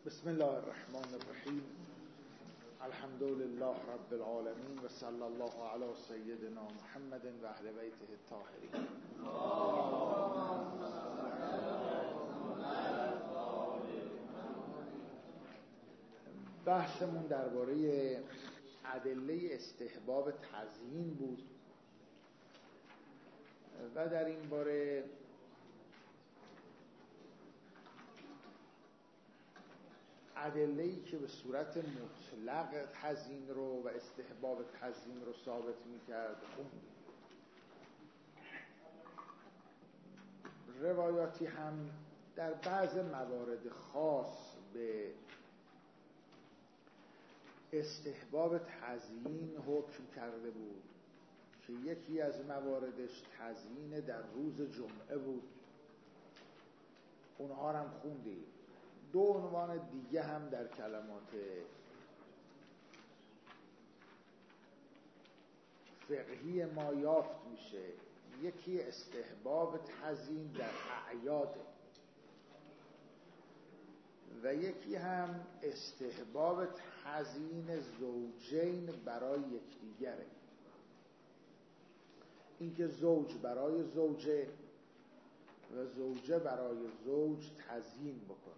بسم الله الرحمن الرحیم. الحمد لله رب العالمین و صلی الله علی سیدنا محمد و اهل بیته الطاهرین. بحثمون درباره ادله استحباب تزیین بود و در این باره ادله‌ای که به صورت مطلق تزیین رو و استحباب تزیین رو ثابت می‌کرد خوندیم. روایاتی هم در بعض موارد خاص به استحباب تزیین حکم کرده بود که یکی از مواردش تزیین در روز جمعه بود. اونها هم خوندیم. دو عنوان دیگه هم در کلمات فقهی ما یافت میشه. یکی استحباب تزیین در اعیاد و یکی هم استحباب تزیین زوجین برای یکدیگره. اینکه زوج برای زوجه و زوجه برای زوج تزیین بکنه.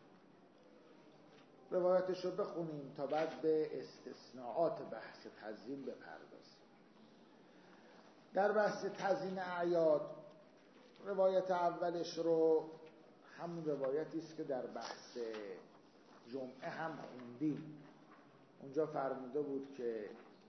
روایتش رو بخونیم تا بعد به استثناءات بحث تزیین بپردازیم. در بحث تزیین اعیاد روایت اولش رو همون روایتی است که در بحث جمعه هم خوندیم. اونجا فرموده بود که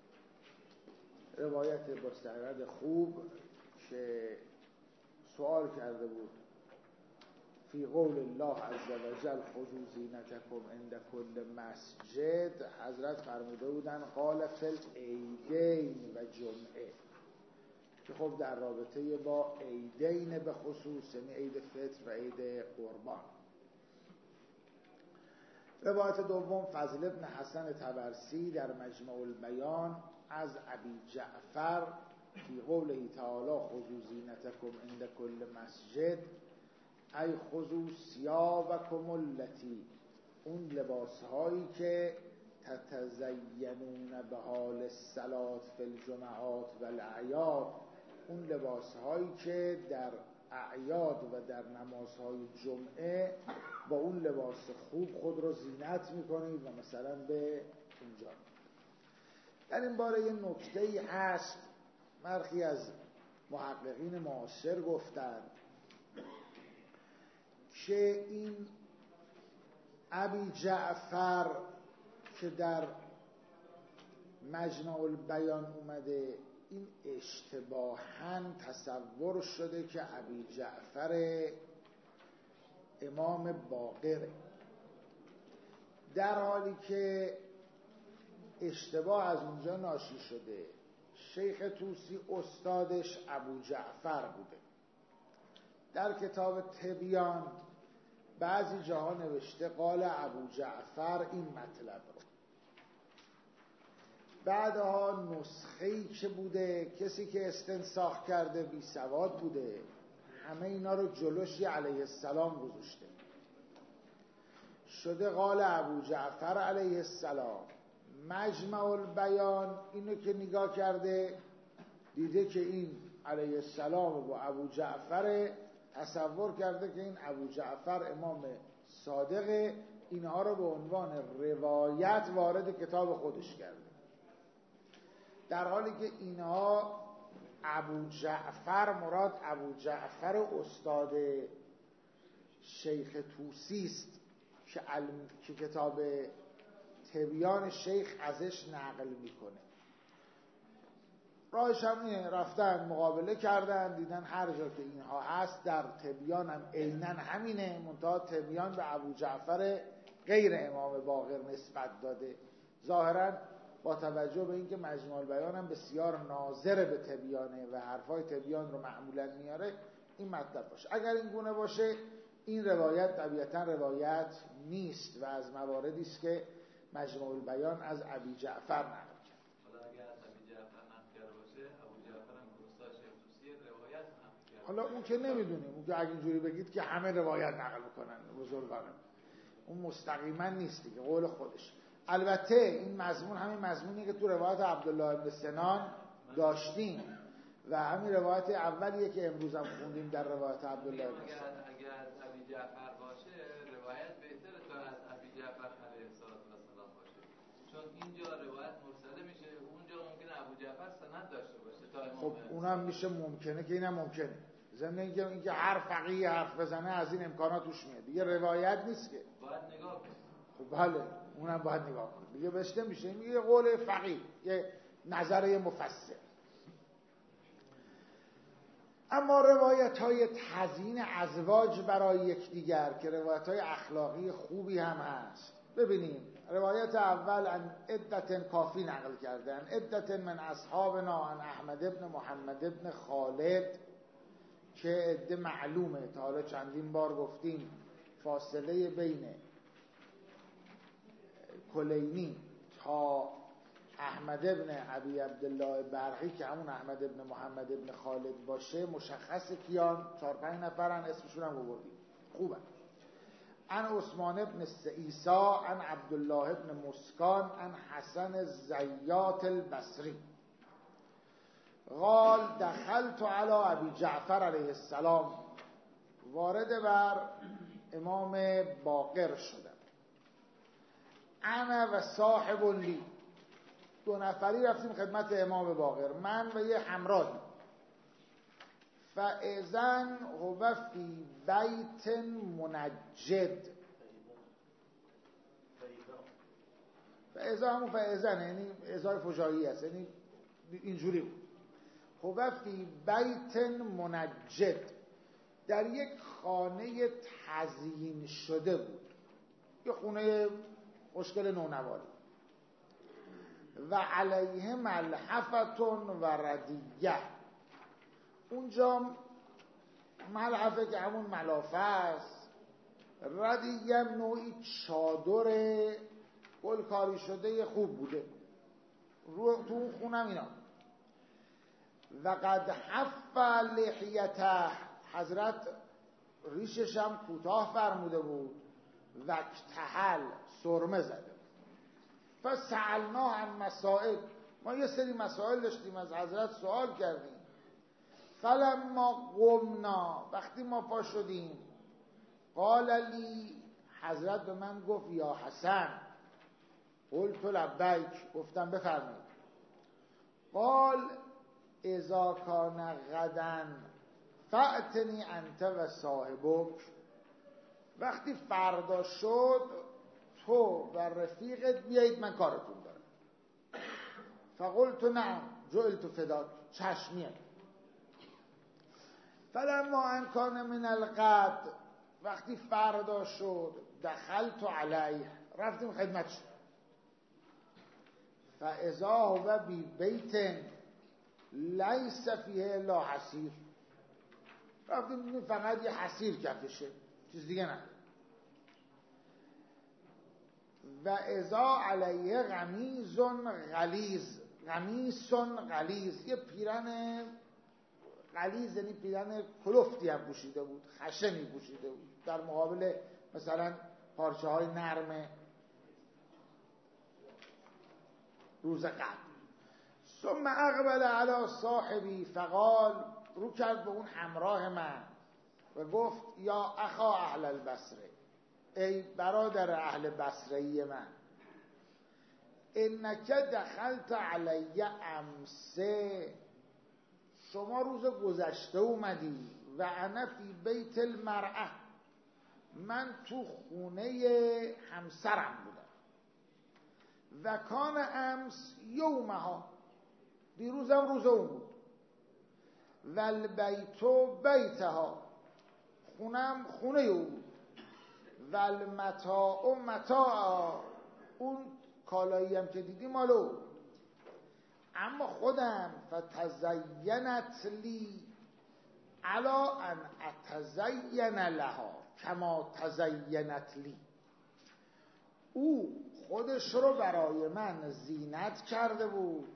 روایت با سند خوب که سوال کرده بود فی قول الله عز و جل خذوا زینتکم عند کل مسجد، حضرت فرموده بودن قال فی العیدین و جمعه، که خب در رابطه با عیدین به خصوص، یعنی عید فطر و عید قربان. روایت دوم فضل ابن حسن طبرسی در مجمع البیان از ابی جعفر فی قوله تعالی خذوا زینتکم عند کل مسجد ای خذوا ثیابکم التی، اون لباسهایی که تتزینون به حال الصلات فی الجمعات و الاعیاد، اون لباسهایی که در اعیاد و در نمازهای جمعه با اون لباس خوب خود رو زینت میکنید و مثلا به اینجا. در این باره یه نکته‌ای هست، برخی از محققین معاصر گفتند که این ابی جعفر که در مجمع البیان اومده، این اشتباهاً تصور شده که ابی جعفر امام باقره، در حالی که اشتباه از اونجا ناشی شده. شیخ طوسی استادش ابو جعفر بوده. در کتاب تبیان بعضی جاها نوشته قال ابو جعفر این مطلب رو. بعدها نسخه‌ای که بوده کسی که استنساخ کرده بی سواد بوده، همه اینا رو جلوش علیه السلام گذاشته شده قال ابو جعفر علیه السلام. مجمع البیان اینو که نگاه کرده دیده که این علیه السلام با ابو جعفر، تصور کرده که این ابو جعفر امام صادقه، اینها رو به عنوان روایت وارد کتاب خودش کرده، در حالی که اینها ابو جعفر مراد ابو جعفر استاد شیخ طوسی است که کتاب تبیان شیخ ازش نقل میکنه. راهش هم اینه، رفتن مقابله کردن، دیدن هر جا که اینها هست در تبیان هم عیناً همینه، منتها تبیان به ابو جعفر غیر امام باقر نسبت داده. ظاهراً با توجه به اینکه مجموع البیان هم بسیار ناظر به تبیانه و حرفای تبیان رو معمولاً میاره، این مطلب باشه. اگر این گونه باشه این روایت طبیعتاً روایت نیست و از مواردی است که مجموع البیان از ابی جعفر نقل کرد. حالا اگر از ابی جعفر نقل کرده باشه، ابو جعفر هم استاد شیخ طوسی روایت نقل کرده. حالا اون که نمیدونیم، اون که اگه اینجوری بگید که همه روایت نقل میکنن بزرگانم، اون مستقیما نیست دیگه، قول خودش. البته این مضمون همین مضمونی که تو روایت عبدالله بن سنان داشتیم و همین روایت اولیه که امروز هم خوندیم در روایت عبدالله بن سنان. اگر ابی جعفر باشه روایت بهتره تا از ابی جعفر علیه السلام باشه، چون اینجا روایت مرسله میشه، اونجا ممکنه ابو جعفر سند داشته باشه تا امام. خب اونم میشه ممکنه که اینم ممکنه، ضمن اینکه هر فقیه حرف بزنه از این امکانات توش میاد دیگه، روایت نیست که باید نگاه کنه. خب بله اونم باید نگاه کنه دیگه، بهش نمیشه میگه قول فقیه، یه نظر مفسر. اما روایت های تزیین ازواج برای یکدیگر که روایت های اخلاقی خوبی هم هست، ببینیم روایت اول ان عدت کافی نقل کردن، عدت من اصحابنا عن احمد ابن محمد ابن خالد که عده معلومه، تا حالا چندین بار گفتیم فاصله بین کلینی تا احمد ابن ابی عبدالله برقی که همون احمد ابن محمد ابن خالد باشه مشخص کیان، 4-5 نفرن، اسمشون هم گفتیم خوبه. عن عثمان ابن عیسی عن عبدالله ابن مسکان عن حسن زیات البصری قال دخلت علی ابی جعفر علیه السلام، وارد بر امام باقر شدم، انا و صاحب لی، 2 نفری رفتیم خدمت امام باقر، من و یه همراهی. فاذن هو فی بیت منجد، فاذا همون فاذن یعنی ازای فجایی است، یعنی اینجوری بود. هو فی بیت منجد، در یک خانه تزیین شده بود، یه خونه مشکل نونواری. و علیه ملحفتون و ردیه، اونجا ملحفه که همون ملافه است، ردیه نوعی چادر گلکاری شده خوب بوده رو تو اون خونم اینا. و قد حف لحیته، حضرت ریشش هم کوتاه فرموده بود، و اکتحل، سرمه زده. فسألنا عن مسائل، ما یه سری مسائل داشتیم از حضرت سوال کردیم. فلما قمنا، وقتی ما پا شدیم، قال لی، حضرت به من گفت یا حسن، قلت لبیک، گفتم بفرمایید. قال اذا کان غدا فأتنی انت و صاحبک، وقتی فردا شد تو و رفیقت بیایید من کارتون دارم. فقلت نعم جعلت فداک، چشمیه. فلما ان کان من الغد، وقتی فردا شد، دخلت علیه، رفتیم خدمتش. فاذا هو بی بیت لیس فیه الا حصیر، رفتیم فقط یه حصیر کفشه، چیز دیگه نه. و اذا علیه قمیص غلیظ، قمیص غلیظ، یه پیرن غلیظ یعنی پیرن کلفتی هم پوشیده بود، خشنی پوشیده بود، در مقابل مثلا پارچه های نرم روز قبل. ثم اقبل علی صاحبی فقال، رو کرد به اون همراه من و گفت یا اخا اهل البصره، ای برادر اهل بصره‌ای من، انک دخلت علی امسه، شما روز گذشته اومدی، و انا فی بیت المرأه، من تو خونه همسرم بودم، و کان امس یومها، دیروزم روز اون بود، و البیتو بیتها، خونم خونه او بود، و المتاع متاع، اون کالایی هم که دیدی مال او. اما خودم فتزینت لی علا ان اتزین لها کما تزینت لی، او خودش رو برای من زینت کرده بود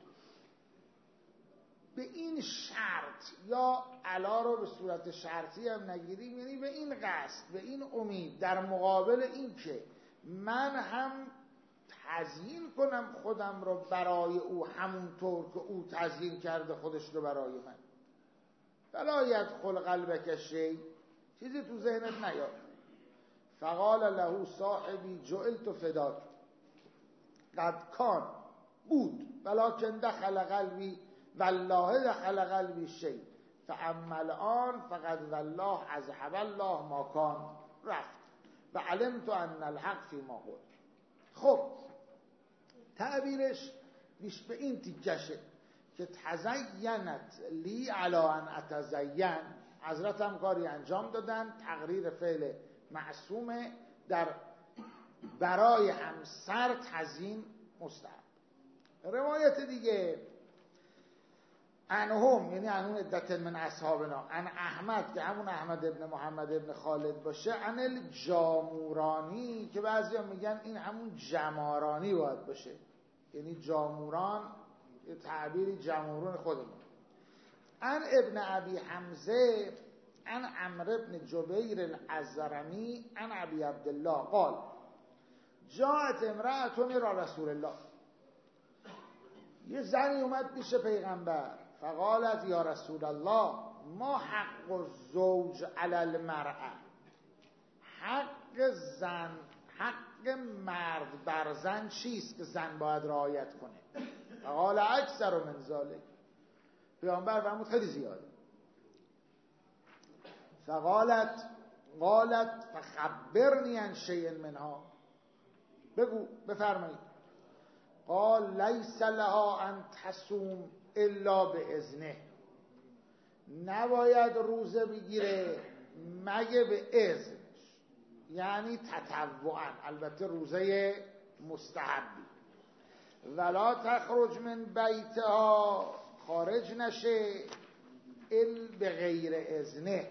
به این شرط، یا علا رو به صورت شرطی هم نگیریم، یعنی به این قصد، به این امید، در مقابل این که من هم تزیین کنم خودم رو برای او همونطور که او تزیین کرده خودش رو برای من. فلا یدخل قلبک شیء، چیزی تو ذهنت نیاد. فقال له صاحبی جعلت فداک، قد کان بود ولکن دخل قلبی والله دخل قلبی شیء فاما الان فقد والله اذهب الله ما کان، رفت و علمت ان الحق فی ما قلت. خب تعبیرش بیش به این تیکشه که تزینت لی علی ان اتزین، حضرت هم کاری انجام دادن، تقریر فعل معصومه در برای همسر تزیین مستحب. روایت دیگه انهم، یعنی انون عدت من اصحابنا، ان احمد که همون احمد ابن محمد ابن خالد باشه، ان الجامورانی که بعضی هم میگن این همون جمارانی باید باشه، یعنی جاموران یه تعبیری جمورون خودمون. ان ابن ابی حمزه ان عمرو ابن جبیر الازرمی ان ابی عبدالله قال جاءت امرأة الى رسول الله، یه زنی اومد پیش پیغمبر، فقالت یا رسول الله ما حق الزوج علی المرأة، حق مرد بر زن چیست که زن باید رعایت کنه؟ فقال اکثر من ذلک، پیغمبر فرمود خیلی زیاده. قالت فخبرنی عن شیء منها، بگو بفرمایید. قال لیس لها ان تصوم الا باذنه، نباید روزه بگیره مگه به اذنش، یعنی تطوعا، البته روزه مستحبی. ولا تخرج من بیتها، خارج نشه به غیر اذنه.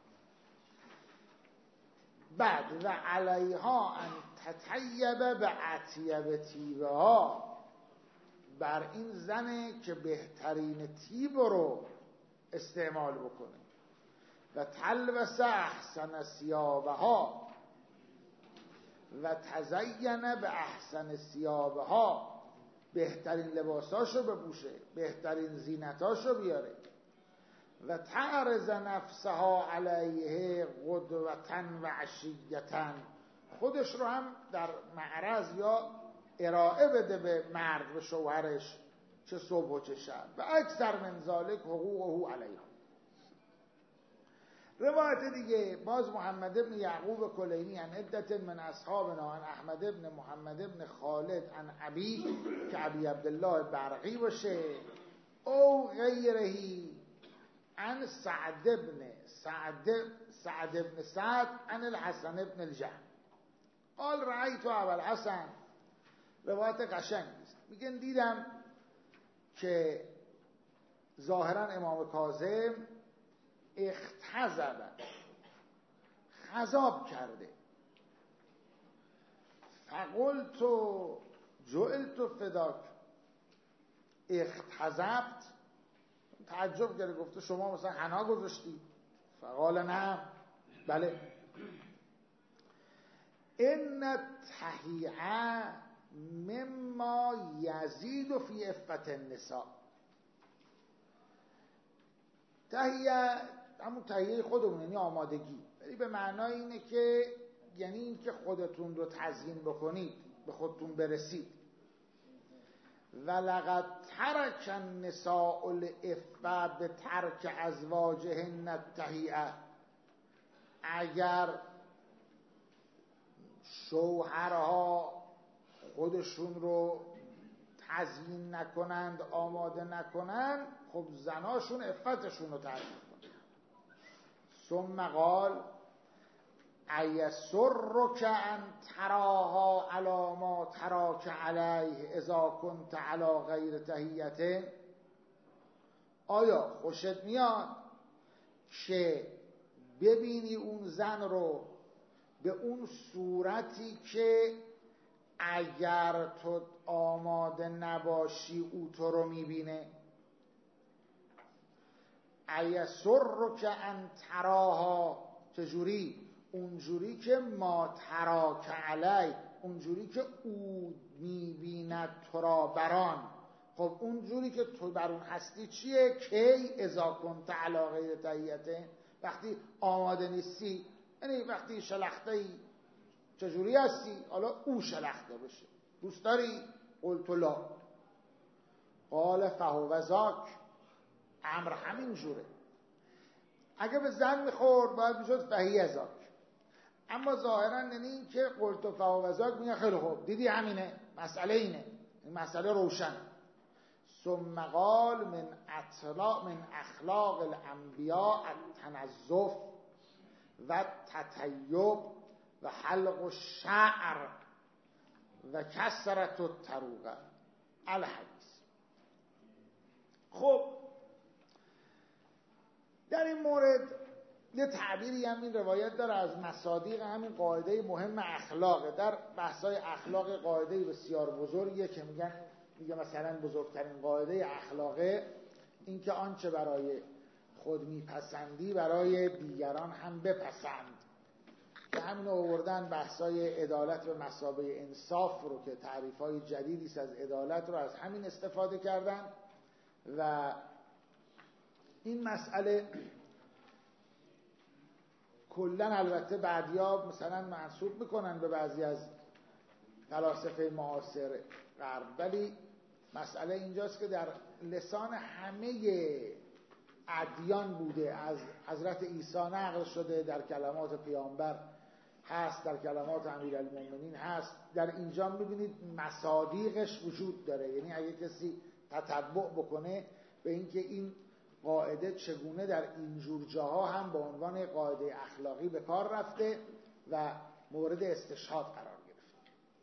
بعد و علیها ان تطیب به اطیب طیبها، بر این زنه که بهترین طیب رو استعمال بکنه. و تلبس احسن ثیابها و تزین به احسن ثیابها، بهترین لباساشو بپوشه، بهترین زینتاشو بیاره. و تعرض نفسها علیه غدوة و عشیة، خودش رو هم در معرض یا ارائه بده به مرد، به شوهرش، چه صبح و چه شب. و اکثر من ذلک حقوقه علیها. روایت دیگه باز محمد ابن یعقوب کلینی عن عدت من اصحابنا عن احمد ابن محمد ابن خالد عن ابی که ابی عبدالله برقی باشه، او غیرهی عن سعد ابن سعد عن الحسن ابن الجهم قال رأیت ابا الحسن. روایت قشنگی است، میگن دیدم که ظاهرا امام کاظم اختزب، خضاب کرده. فقلت جعلت فداک، اختزبت، تعجب کرده، گفته شما مثلا حنا گذاشتی؟ فقال نه، بله. ان التهیعه مما یزید فی عفت النساء، تهیه همون تهیه خودمون، یعنی آمادگی، ولی به معنای اینه که یعنی این که خودتون رو تزیین بکنید، به خودتون برسید. ولقد ترک النساء العفة به ترک ازواجهن التهیئه، اگر شوهرها خودشون رو تزیین نکنند، آماده نکنند، خب زناشون عفتشون رو ترک کنند. ثم قال ایسرک ان تراها علی ما تراک علیه اذا کنت علی غیر تهیته، آیا خوشت میاد که ببینی اون زن رو به اون صورتی که اگر تو آماده نباشی او تو رو میبینه؟ ایسرک ان تراها، چجوری؟ اونجوری که ما تراک علی، اونجوری که او میبیند تو را بران. خب اونجوری که تو بر اون هستی چیه؟ کی اذا کنت علی غیر تهیته، وقتی آماده نیستی، یعنی وقتی شلخته چجوری هستی؟ حالا او شلخته بشه، دوست داری؟ قلت لا. قال فهو ذاک، امر همین جوره. اگه به زن میخورد باید میشد فهی ذاک، اما ظاهرا یعنی این که قلت فهو ذاک میگه خیلی خوب دیدی همینه، مسئله اینه، این مسئله روشن. ثم قال من اخلاق الانبیاء التنظف و تطیب و حلق الشعر و کسرت الطروقه الحدیث. خب در این مورد یه تعبیری هم این روایت داره از مصادیق همین قاعده مهم اخلاقه. در بحثای اخلاق قاعده بسیار بزرگیه که میگه مثلا بزرگترین قاعده اخلاقه این که آنچه برای خود میپسندی برای دیگران هم بپسند، که همین آوردن بحثای عدالت به مثابه انصاف رو که تعریفای جدیدی از عدالت رو از همین استفاده کردن. و این مسئله کلن البته بعدیا مثلا منسوب میکنن به بعضی از فلاسفه معاصر غرب، ولی مسئله اینجاست که در لسان همه ادیان بوده، از حضرت عیسی نقل شده، در کلمات پیامبر هست، در کلمات امیرالمومنین هست. در اینجا میبینید مصادیقش وجود داره، یعنی اگه کسی تتبع بکنه به اینکه این قاعده چگونه در اینجور جاها هم به عنوان قاعده اخلاقی به کار رفته و مورد استشهاد قرار گرفته.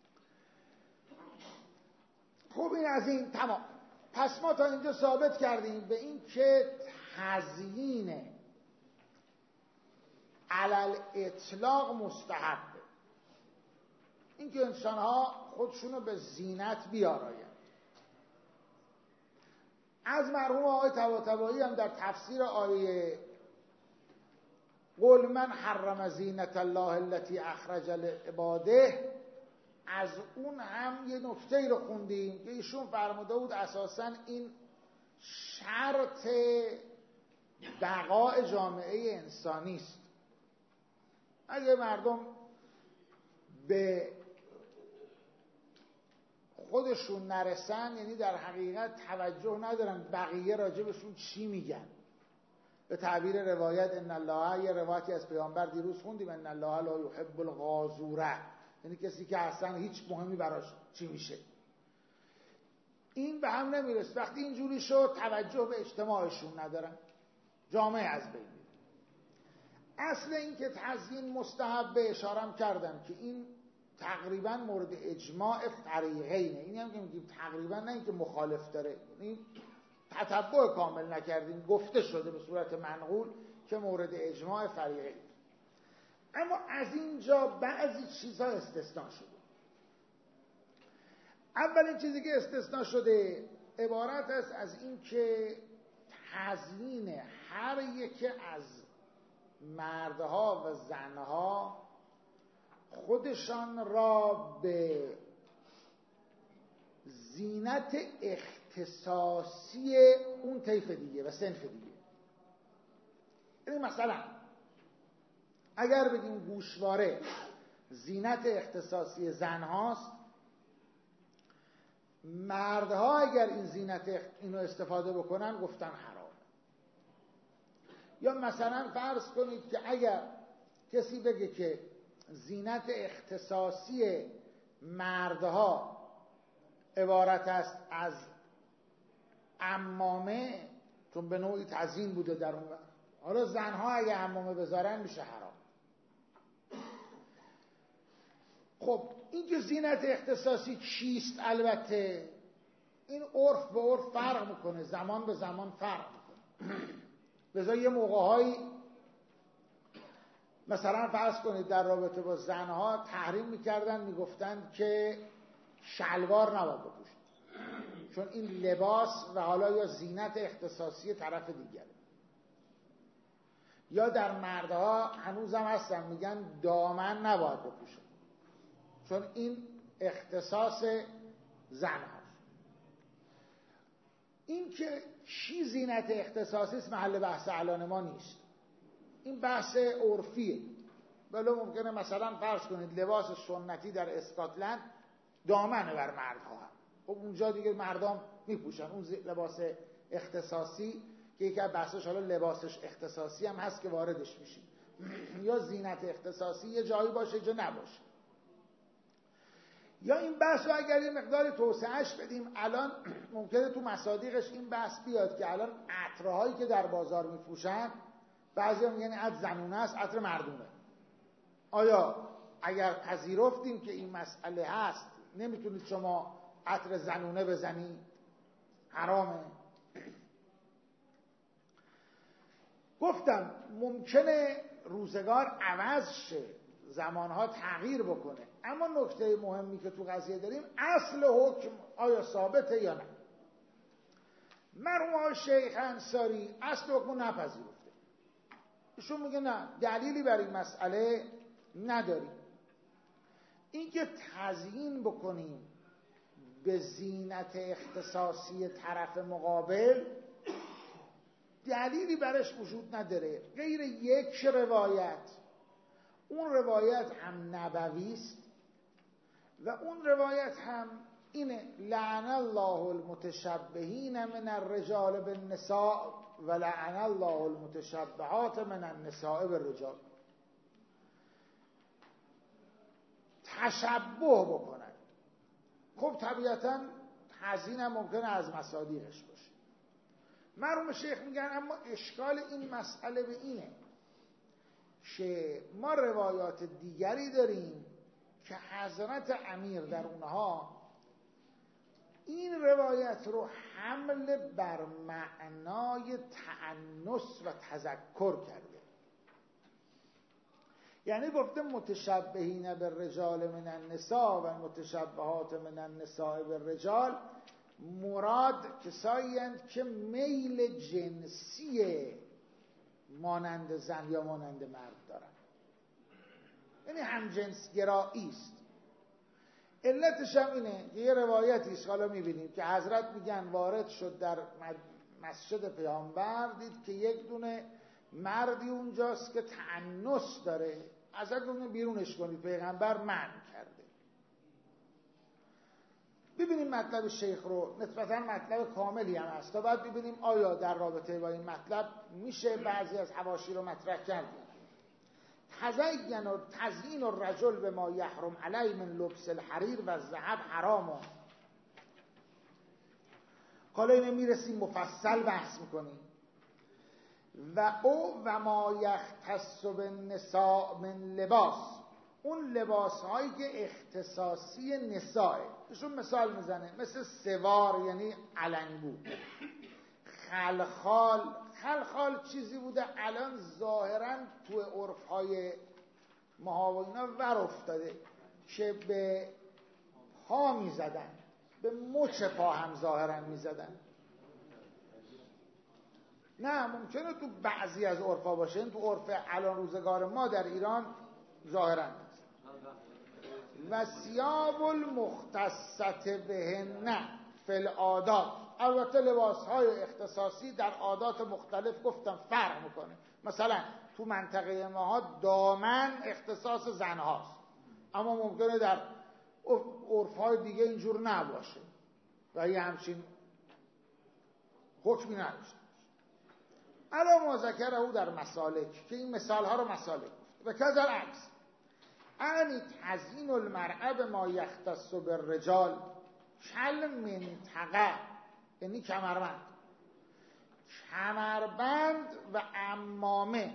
خب این از این تمام. پس ما تا اینجا ثابت کردیم به این که تزیین علل اطلاق مستحبه، این که انسان‌ها خودشونو به زینت بیارایند. از مرحوم آقای طباطبایی هم در تفسیر آیه قل من حرم زینت الله التي اخرج لعباده، از اون هم یه نکته رو خوندیم که ایشون فرموده بود اساساً این شرط بقای جامعه انسانی است. اگه مردم به خودشون نرسن، یعنی در حقیقت توجه ندارن بقیه راجبشون چی میگن. به تعبیر روایت ان الله، یه روایتی از پیامبر دیروز خوندیم، ان الله لا یحب الغازوره، یعنی کسی که اصلا هیچ مهمی براش چی میشه. این به هم نمیرسه. وقتی اینجوری شد توجه به اجتماعشون ندارن، جامعه از بین میره. اصل این که تزیین مستحب به اشارم کردم که این تقریبا مورد اجماع فریقینه. این هم که میگیم تقریبا، نه اینکه مخالف داره، یعنی تتبع کامل نکردیم، گفته شده به صورت منقول که مورد اجماع فریقین. اما از اینجا بعضی چیزها استثناء شده. اولین چیزی که استثناء شده عبارت است از این که تزیین هر یک از مردها و زنها خودشان را به زینت اختصاصی اون طیف دیگه و صنف دیگه. یعنی مثلا اگر بگیم گوشواره زینت اختصاصی زن هاست، مردها اگر این زینت اینو استفاده بکنن گفتن حرام. یا مثلا فرض کنید که اگر کسی بگه که زینت اختصاصی مردها عبارت است از عمامه، چون به نوعی تزیین بوده در اون، حالا زنها اگه عمامه بذارن میشه حرام. خب این که زینت اختصاصی چیست؟ البته این عرف به عرف فرق میکنه، زمان به زمان فرق میکنه. لذا یه موقع‌هایی مثلا فرض کنید در رابطه با زنها تحریم میکردن، میگفتن که شلوار نباید بپوشن، چون این لباس و حالا یا زینت اختصاصی طرف دیگره. یا در مردها هنوزم هستن میگن دامن نباید بپوشن، چون این اختصاص زن هاست. این که چی زینت اختصاصی است محل بحث الان ما نیست، این بحث عرفیه. ولی ممکنه مثلا فرض کنید لباس سنتی در اسکاتلند دامنه بر مردها هم، خب اونجا دیگه مردم میپوشن. اون لباس اختصاصی که یکی از بحثش حالا لباسش اختصاصی هم هست که واردش میشیم، یا زینت اختصاصی یه جایی باشه جا نباشه. یا این بحث رو اگر یه مقداری توسعهش بدیم، الان ممکنه تو مصادیقش این بحث بیاد که الان عطرهایی که در بازار میفروشن بعضی هم میگن عطر زنونه است، عطر مردونه. آیا اگر پذیرفتیم که این مسئله هست نمیتونید شما عطر زنونه بزنید؟ حرامه. گفتم ممکنه روزگار عوض شه، زمانها تغییر بکنه، اما نکته مهمی که تو قضیه داریم اصل حکم آیا ثابته یا نه. مرحوم آقای شیخ انصاری اصل حکم رو نپذیرفته. ایشون میگه نه، دلیلی برای این مسئله نداریم. اینکه تزیین بکنیم به زینت اختصاصی طرف مقابل دلیلی برش وجود نداره غیر یک روایت. اون روایت هم نبوی است و اون روایت هم اینه: لعن الله المتشبهین من الرجال بالنساء و لعن الله المتشبهات من النساء بالرجال. تشبه بکنن. خب طبیعتا تزیین هم ممکنه از مصادیقش باشه. مرحوم شیخ میگن اما اشکال این مسئله به اینه که ما روایات دیگری داریم که حضرت امیر در اونها این روایت رو حمل بر معنای تأنس و تذکر کرده. یعنی گفته متشبهین بالرجال من النساء و متشبهات من النساء بالرجال، مراد کسایی هستند که میل جنسی مانند زن یا مانند مرد دارن، یعنی همجنسگرایی است. علتش هم اینه که یه روایتی است حالا میبینیم که حضرت میگن وارد شد در مسجد پیامبر، دید که یک دونه مردی اونجاست که تأنس داره، ازت گفتن بیرونش کنید، پیغمبر منع کرده. ببینیم مطلب شیخ رو، نسبتا مطلب کاملی هم هست، تا بعد ببینیم آیا در رابطه با این مطلب میشه بعضی از حواشی رو مطرح کرد. تزیین الرجل به ما یحرم علی من لبس الحریر و الذهب حرام. حالا اینه میرسیم مفصل بحث میکنیم. و او و ما یختص بالنساء من لباس، اون لباس هایی که اختصاصی نسائه. ایشون مثال میزنه مثل سوار یعنی علنگو، خلخال چیزی بوده الان ظاهرا تو عرف های ما و اینا ور افتاده که به پا میزدن، به مچ پا هم ظاهرا میزدن. نه ممکنه تو بعضی از عرفا باشه، این تو عرف الان روزگار ما در ایران ظاهرا هست. و ثیاب المختصت بهن فی العادات، البته لباس‌های اختصاصی در عادات مختلف گفتم فرق میکنه. مثلا تو منطقه ما دامن اختصاص زنهاست، اما ممکنه در عرف‌های دیگه اینجور نباشه و یه همچین حکمی نداشته. علا ما ذکره او در مسالک، که این مثالها رو مسالک گفت. و کذا العکس، یعنی تزیین المرأة بما یختص بالرجال کل منطقه، یعنی کمربند و عمامه.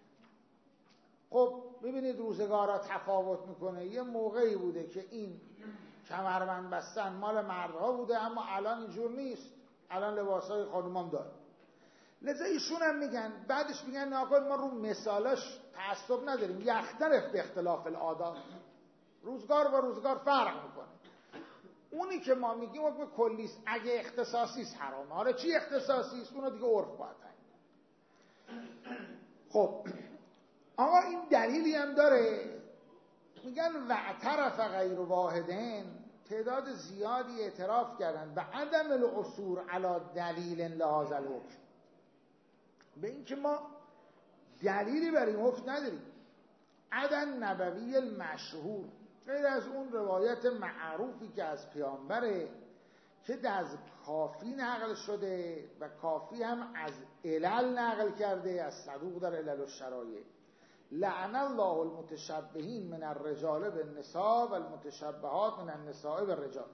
خب ببینید روزگارا تفاوت میکنه. یه موقعی بوده که این کمربند بستن مال مردها بوده، اما الان اینجور نیست، الان لباسای خانومان داره. لذا ایشون هم میگن، بعدش میگن ناکن ما رو مثالاش تعصب نداریم، یختلف به اختلاف العادات، روزگار با روزگار فرق میکنه. اونی که ما میگیم حکم کلیست، اگه اختصاصیست حرامه. حالا چی اختصاصیست اونو دیگه عرف باید تعیین. خب آقا این دلیلی هم داره، میگن و اعترف غیر واحدین تعداد زیادی اعتراف کردن به عدم العثور علی دلیل لهذا الحکم، به اینکه ما دلیلی برای این حکم نداریم. عدن نبوی المشهور، غیر از اون روایت معروفی که از پیامبره که از کافی نقل شده و کافی هم از علل نقل کرده، از صدوق در علل و شرایع. لعن الله المتشبهین من الرجال بالنساء و المتشبهات من النساء بالرجال.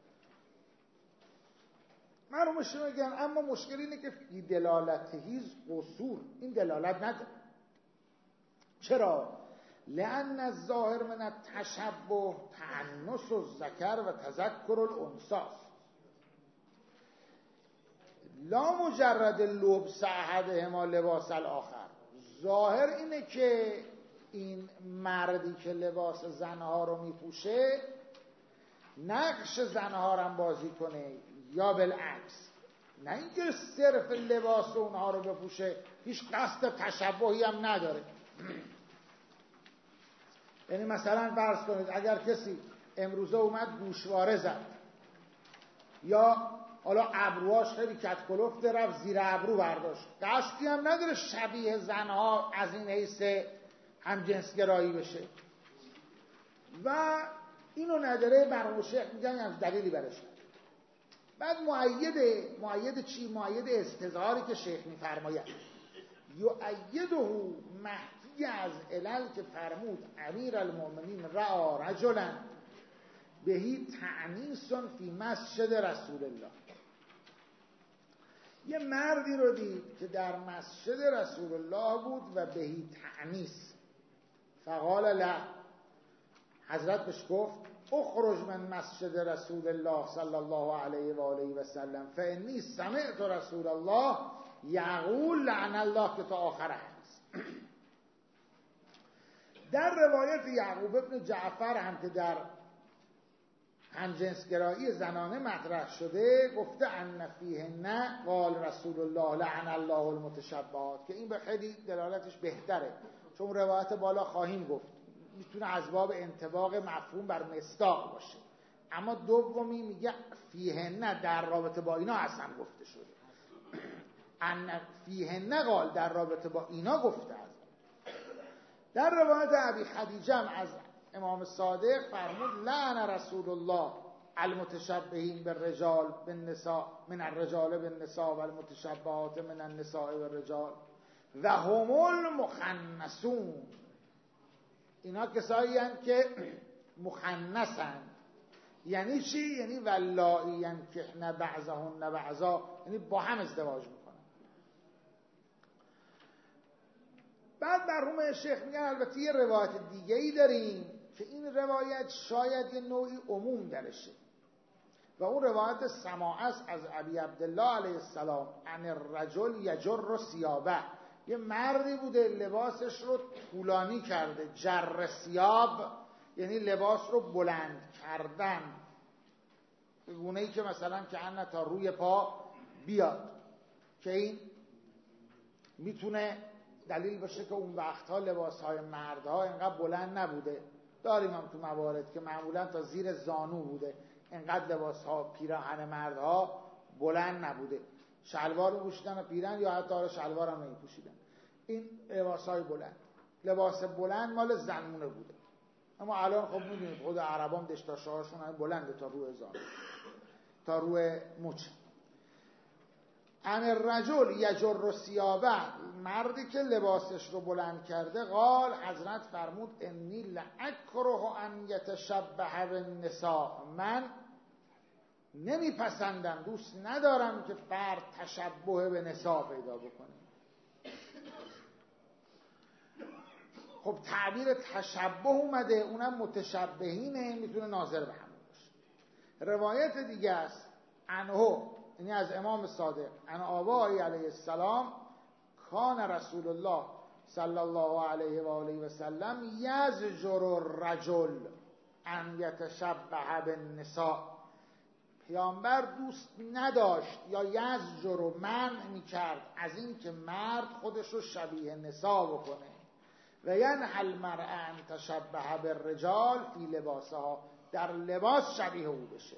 معلومش میگن، اما مشکل اینه که فی دلالتهیز قصور، این دلالت نداره. چرا؟ لأن الظاهر من التشبه تأنس الذکر و تذکر الانثی لا مجرد لبس احدهما لباس الاخر. ظاهر اینه که این مردی که لباس زنها رو میپوشه نقش زنها رو هم بازی کنه، یا بالعکس، نه اینکه صرف لباس اونها رو بپوشه، هیچ قصد تشبهی هم نداره. یعنی مثلا فرض کنید اگر کسی امروزه اومد گوشواره زد، یا حالا ابروهاش خیلی کتکلفته رفت زیر ابرو برداشت، قصدی هم نداره شبیه زنها از این حیث همجنسگرایی بشه و اینو نداره، برای شیخ میگن از دلیلی برش نداره. بعد مؤید چی؟ مؤید استظهاری که شیخ میفرماید یؤیده محکی از علل که فرمود امیر المؤمنین رأى رجلا بهی تأنیس فی مسجد رسول الله. یه مردی رو دید که در مسجد رسول الله بود و بهی تأنیس. فقال له، حضرت بهش گفت اخرج من مسجد رسول الله صلی الله علیه و آله و سلم فانی سمعت رسول الله یقول لعن الله، که تا آخر حدیث. در روایت یعقوب ابن جعفر هم که در همجنسگرایی زنانه مطرح شده گفته ان فیهن قال رسول الله لعن الله المتشبهات، که این به خیلی دلالتش بهتره، چون روایت بالا خواهیم گفت میتونه از باب انطباق مفهوم بر مصداق باشه، اما دومی میگه فیهن در رابطه با اینا اصلا گفته شده، ان فیهن قال در رابطه با اینا گفته است. در روایت ابی خدیجه از امام صادق فرمود لعن رسول الله المتشبهین بالرجال بالنساء من الرجال بالنساء و المتشبهات من النساء بالرجال و هم المخنثون. اینا کسایی هستند که مخنثند. یعنی چی؟ یعنی واللائی ینکحن بعضهن بعضا، یعنی با هم ازدواج میکنن. بعد مرحوم شیخ میگن البته یه روایت دیگه ای داریم که این روایت شاید یه نوعی عموم درشه و اون روایت سماع است از ابی عبدالله علیه السلام عن الرجل یجر ثیابه. یه مردی بوده لباسش رو طولانی کرده، جر ثیاب یعنی لباس رو بلند کردن، به گونه‌ای که مثلا که ان تا روی پا بیاد، که این میتونه دلیل باشه که اون وقتها لباسهای مردها اینقدر بلند نبوده. داریم هم تو موارد که معمولا تا زیر زانو بوده، اینقدر لباسها پیراهن مردها بلند نبوده، شلوار رو پوشیدن و پیراهن، یا حتی شلوار هم نمی‌پوشیدن. این لباسهای بلند، لباس بلند مال زنونه بوده، اما الان خب میدونید خود عربان دشتاشهاشون هم بلنده تا روی زانو، تا روی مچ. ان الرجل یجر ثیابه، مردی که لباسش رو بلند کرده، قال حضرت فرمود انی لاکره ان یتشبه بالنساء، من نمیپسندم، دوست ندارم که فرد تشبه به نساء پیدا بکنه. خب تعبیر تشبه اومده، اونم متشبهینه، میتونه ناظر به همون باشه. روایت دیگه است عنه، یعنی از امام صادق، عن آبای علیه السلام کان رسول الله صلی الله علیه و آله و سلم یزجر الرجل ان یتشبه بالنساء. پیامبر دوست نداشت یا یزجر و منع میکرد از این که مرد خودش رو شبیه نساء بکنه. و ینهی المرء ان تشبه بالرجال فی لباسها، در لباس شبیه او بشه.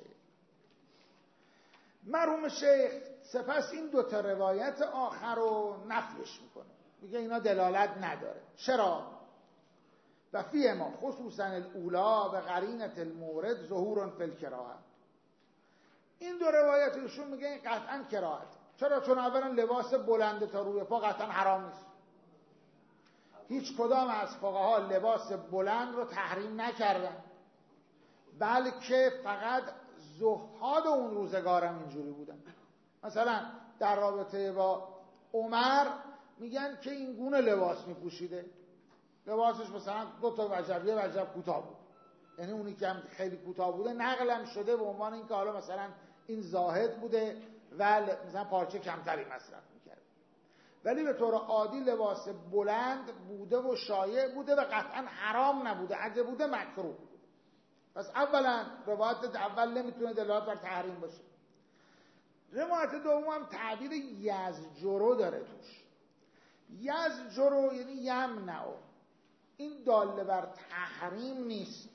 مرحوم شیخ سپس این دوتا روایت آخر رو نفیش میکنه، میگه اینا دلالت نداره. چرا؟ و فیه ما خصوصا الاولا به قرینت المورد ظهور فی الکراهه. این دو روایت ایشون میگه این قطعا کراهت. چرا؟ چون اولا لباس بلند تا روی پا قطعا حرام نیست. هیچ کدام از فقها لباس بلند رو تحریم نکردن، بلکه فقط زهاد اون روزگارم اینجوری بودن. مثلا در رابطه با عمر میگن که این گونه لباس میپوشیده، لباسش مثلا 2 تا وجب کوتاه بود، یعنی اونی که هم خیلی کوتاه بوده نقلم شده به عنوان این که حالا مثلا این زاهد بوده و مثلا پارچه کمتری مصرف میکرد، ولی به طور عادی لباس بلند بوده و شایع بوده و قطعا حرام نبوده، اگه بوده مکروه بوده. پس اولا روایت اول نمیتونه دلالت بر تحریم باشه. روایت دوم هم تعبیر یزجرو داره توش. یزجرو یعنی یمنعو، این داله بر تحریم نیست.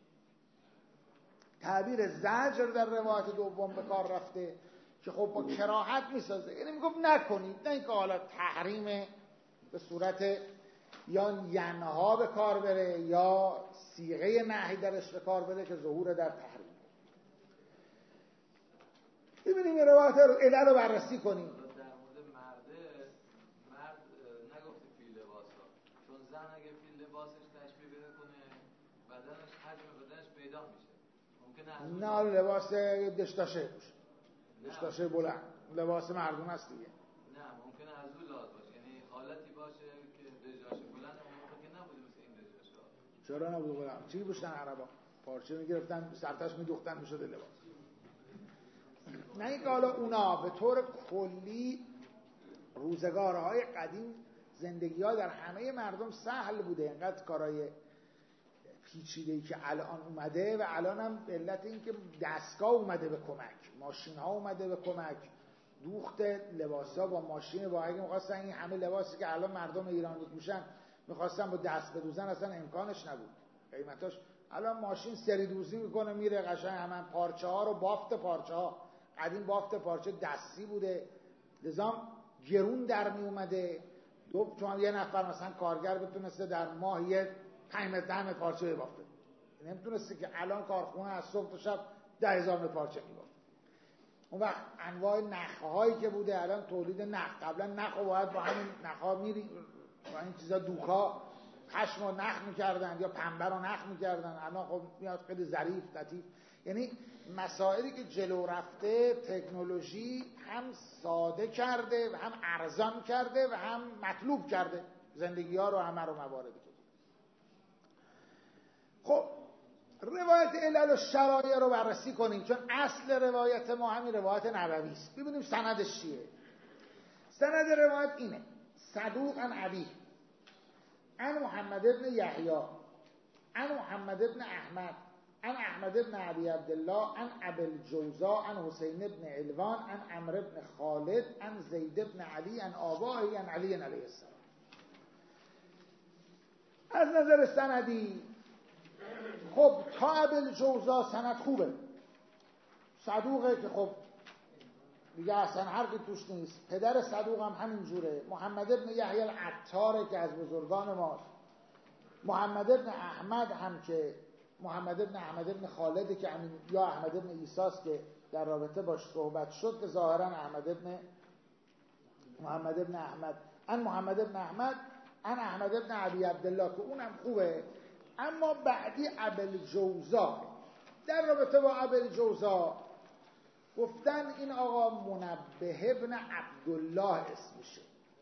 تعبیر زجر در روایت دوم به کار رفته که خب با کراهت میسازه، یعنی میگفت نکنید، نه اینکه حالا تحریم به صورت یا ینها به کار بره یا صیغه نهی درش به کار بره که ظهور در تحریم. ببینیم این روایت علل رو بررسی کنیم. در مورد مرد نگفتی فی لباسا، چون زن اگه فی لباسش تشبیه بده کنه بدنش، حجم بدنش پیدا میشه، ممکنه نه لباس دشتاشه باشه، دشتاشه بلند لباس مردم است دیگه. نه ممکنه از اون لحاظ باشه، یعنی حالتی باشه که دشتاشه بلند اون موقع که نبوده مثل این دشتاشه. چرا نبوده بلند؟ چی بوشتن عربا؟ پارچه میگرفتن سرتاش میدوختن میشده لباس. نه اینکه حالا اونا به طور کلی روزگارهای قدیم زندگی‌ها در همه مردم سهل بوده، اینقدر کارهای پیچیده‌ای که الان اومده و الان هم به علت اینکه دستگاه اومده به کمک، ماشین‌ها اومده به کمک، دوخت لباسا با ماشین، با اگه می‌خواستن این همه لباسی که الان مردم ایران می‌پوشن می‌خواستن با دست بدوزن اصلا امکانش نبود. قیمتاش الان ماشین سری دوزی میکنه میره قشنگ همون پارچه‌ها رو بافت پارچه‌ها، قدیم بافت پارچه دستی بوده لزام گرون در می اومده. چون یه نفر مثلا کارگر بتونسته در ماه یه 5 متر پارچه بافته، نمیتونسته که الان کارخونه از صبح تا شب 10,000 متر پارچه میبافت. اون وقت انواع نخهایی که بوده، الان تولید نخ، قبلا نخ رو باید با همین نخها میری با این چیزا دوکا پشم رو نخ میکردن یا پنبه رو نخ میکردن، الان خب میاد خیلی ظریف لطیف. یعنی مسائلی که جلو رفته تکنولوژی هم ساده کرده و هم ارزان کرده و هم مطلوب کرده زندگی ها رو، همه رو مواردی که خب روایت علل و شرایع رو بررسی کنیم، چون اصل روایت ما همین روایت نبوی است. ببینیم سندش چیه. سند روایت اینه: صدوق عن ابی عن محمد بن یحیی عن محمد بن احمد عن احمد بن ابی عبدالله عن ابی الجوزاء عن حسین بن علوان عن عمرو بن خالد عن زید بن علی عن آبائه عن علی علیه السلام. از نظر سندی خب تا ابی الجوزاء سند خوبه، صدوقه که خب دیگه اصلا حرفی توش نیست. پدر صدوق هم همین جوره، محمد بن یحیی العطاره که از بزرگان ماست. محمد بن احمد هم که محمد بن احمد بن خالد که همین، یا احمد بن عیساست که در رابطه باش صحبت شد، که ظاهرا محمد بن احمد ان محمد بن احمد ان احمد بن ابی عبدالله که اونم خوبه. اما بعدی ابی الجوزاء، در رابطه با ابی الجوزاء گفتن این آقا منبه ابن عبدالله اسمشه.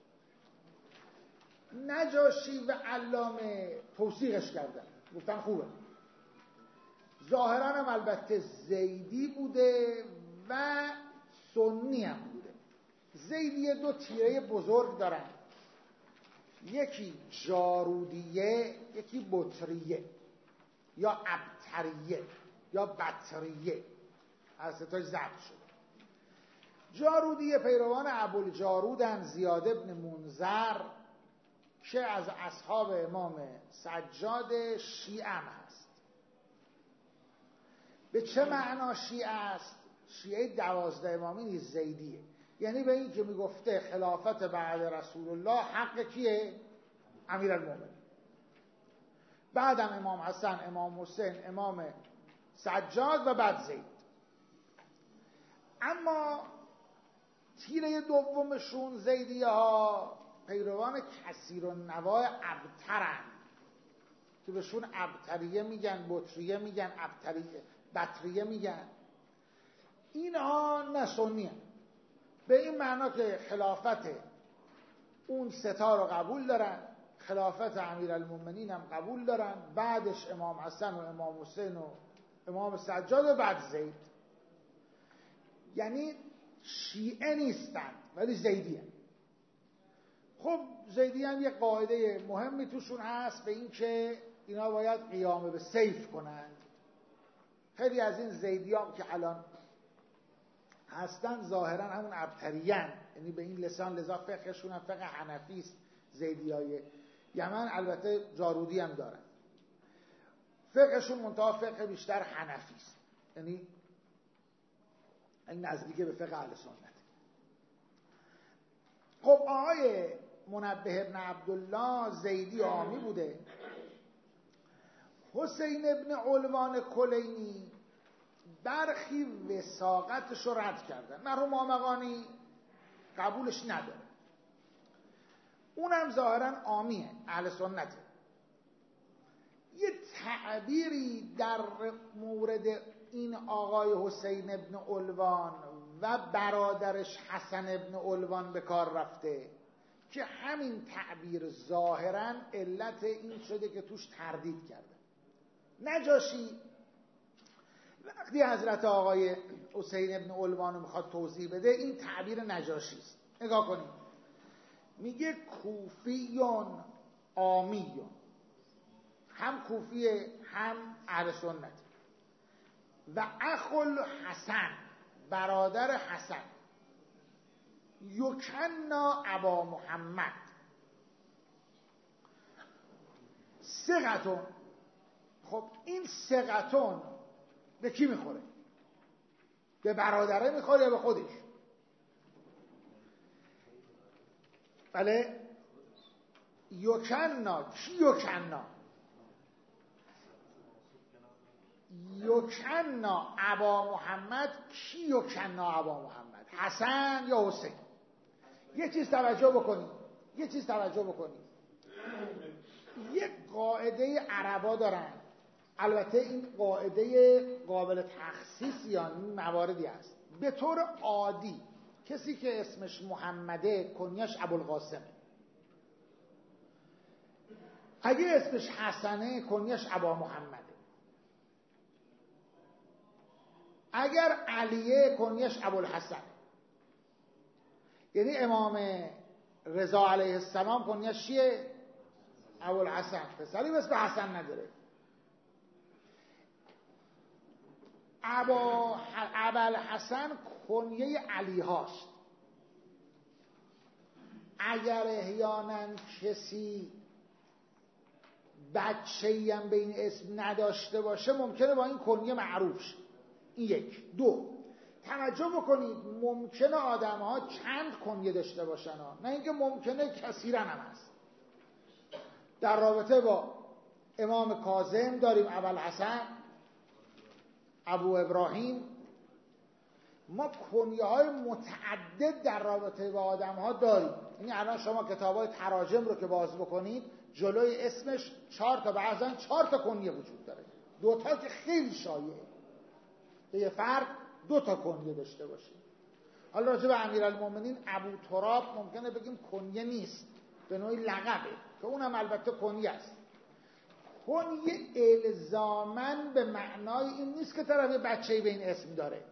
نجاشی و علامه توثیقش کردن، گفتن خوبه. ظاهرا هم البته زیدی بوده و سنی هم بوده. زیدی 2 تیره بزرگ دارن، یکی جارودیه، یکی بطریه یا ابتریه یا بطریه، از ستاش ضبط شده. جارودیه پیروان ابوالجارودن زیاد ابن منذر که از اصحاب امام سجاد شیعه هست. به چه معنا شیعه است؟ شیعه 12 امامی نیست، زیدیه. یعنی به این که میگفته خلافت بعد رسول الله حق کیه؟ امیرالمومنین. بعدم امام حسن، امام حسین، امام سجاد و بعد زید. اما تیره دومشون زیدیه ها پیروان کثیرالنواع ابترن که بهشون ابتریه میگن، بطریه میگن، بطریه میگن. اینها نه سنی هستند، به این معنا که خلافت اون ستا رو قبول دارن، خلافت امیرالمومنین هم قبول دارن، بعدش امام حسن و امام حسین و امام سجاد و بعد زید. یعنی شیعه نیستن ولی زیدی هستند. خب زیدی هم یه قاعده مهمی توشون هست، به این که اینا باید قیام به سیف کنند. خیلی از این زیدی هم که الان هستن ظاهرا همون ابتریان، یعنی به این لسان، لذا فقهشون هم فقه حنفی است. زیدیای یمن البته جارودی هم دارن، فقهشون منتها فقه بیشتر حنفی است، یعنی این نزدیک به فقه اهل سنت. خب آقای منبه ابن عبدالله زیدی عامی بوده. حسین ابن علوان کلینی برخی وثاقتش رو رد کردن، مرحوم آمقانی قبولش نداره، اونم ظاهرا عامیه، اهل سنته. یه تعبیری در مورد این آقای حسین ابن علوان و برادرش حسن ابن علوان به کار رفته که همین تعبیر ظاهرا علت این شده که توش تردید کرده. نجاشی وقتی حضرت آقای حسین ابن علوان رو میخواد توضیح بده، این تعبیر نجاشی است. نگاه کنید، میگه کوفیون عامیون، هم کوفیه هم اهل سنت، و اخل حسن، برادر حسن، یکنا ابا محمد ثقتون. خب این ثقتون به کی میخوره؟ به برادره میخوره یا به خودش؟ بله، یکنا. کی یکنا؟ یکنا ابا محمد. کی یکنا ابا محمد؟ حسن یا حسین؟ یه چیز توجه بکنید، یک قاعده عربا دارن، البته این قاعده قابل تخصیص یا مواردی است. به طور عادی کسی که اسمش محمده کنیش ابوالقاسمه، اگه اسمش حسنه کنیش ابا محمده، اگر علیه کنیش ابوالحسن. یعنی امام رضا علیه السلام کنیش چیه؟ ابوالحسن، پسری به اسم حسن نداره. ابوالحسن کنیه علی هاست. اگر احیانا کسی بچه‌ای هم به این اسم نداشته باشه ممکنه با این کنیه معروف شه. این یک. دو، توجه بکنید، ممکنه آدم ها چند کنیه داشته باشن ها. نه اینکه ممکنه کثیرا هم هست. در رابطه با امام کاظم داریم ابوالحسن، ابو ابراهیم. ما کنیه های متعدد در رابطه با آدم ها داریم. یعنی الان شما کتاب های تراجم رو که باز بکنید جلوی اسمش 4 تا، بعضا 4 تا کنیه وجود داره. 2 تا که خیلی شایعه که یه فرد 2 تا کنیه داشته باشه. حالا راجع به امیرالمومنین ابو تراب ممکنه بگیم کنیه نیست، به نوعی لقبه که اونم البته کنیه است. کنیه الزاماً به معنای این نیست که طرف بچه‌ای به این اسم داره.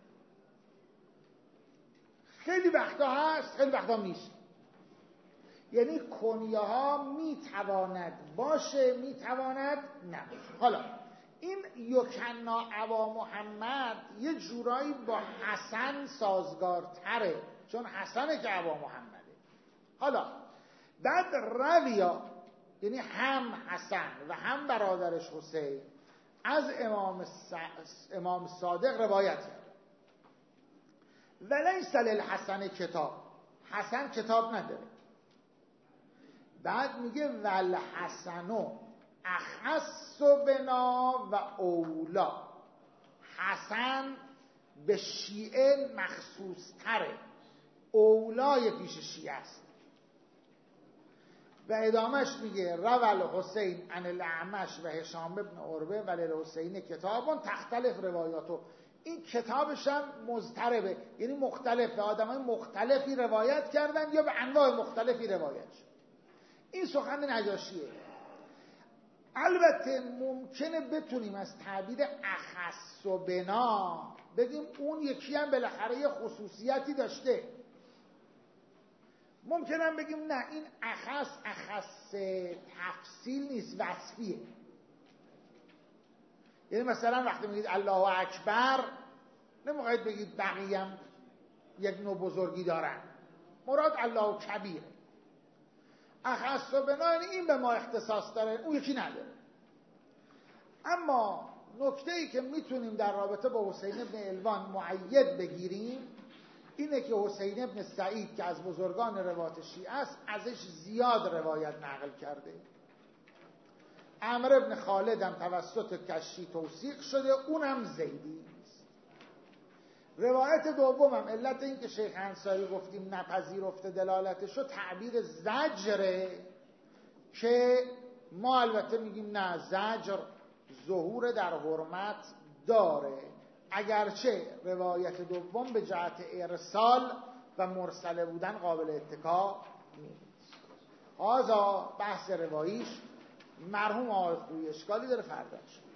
خیلی وقتا هست، خیلی وقتا نیست. یعنی کنیه ها میتواند باشه، میتواند نباشه. حالا این یکنا ابا محمد یه جورایی با حسن سازگارتره، چون حسنه که ابا محمده. حالا بعد رویا، یعنی هم حسن و هم برادرش حسین از امام صادق روایت کرد. ولیس للحسن کتاب، حسن کتاب نداره. بعد میگه والحسن اخص بنا و اولا، حسن به شیعه مخصوص تره، اولای پیش شیعه است. و ادامش میگه روال حسین عن الاعمش و هشام ابن عروه وللحسین کتابون تختلف روایاتو. این کتابش هم مضطربه، یعنی مختلفه، آدمای مختلفی روایت کردن یا به انواع مختلفی روایت شد. این سخن نجاشیه. البته ممکنه بتونیم از تعبیر اخص و بنا بگیم اون یکی هم بالاخره یه خصوصیتی داشته. ممکنه بگیم نه، این اخص تفصیل نیست، وصفیه. یعنی مثلا وقتی میگید الله اکبر نمیخواید بگید بقیه هم یک نوع بزرگی دارن، مراد الله کبیره. اخص و بنا یعنی این به ما اختصاص داره، اون یکی نداره. اما نکته‌ای که میتونیم در رابطه با حسین ابن الوان معید بگیریم اینه که حسین ابن سعید که از بزرگان روایت شیعه است ازش زیاد روایت نقل کرده. عمرو ابن خالد هم توسط کشی توثیق شده، اونم زیدی است. روایت دومم علت این که شیخ انصاری گفتیم نپذیرفته دلالتشو تعبیر زجره که ما البته میگیم نه، زجر ظهور در حرمت داره، اگرچه روایت دوم به جهت ارسال و مرسله بودن قابل اتکا نیست. هذا بحث رواییش مرحوم آقای خویی اشکالی داره فرداش.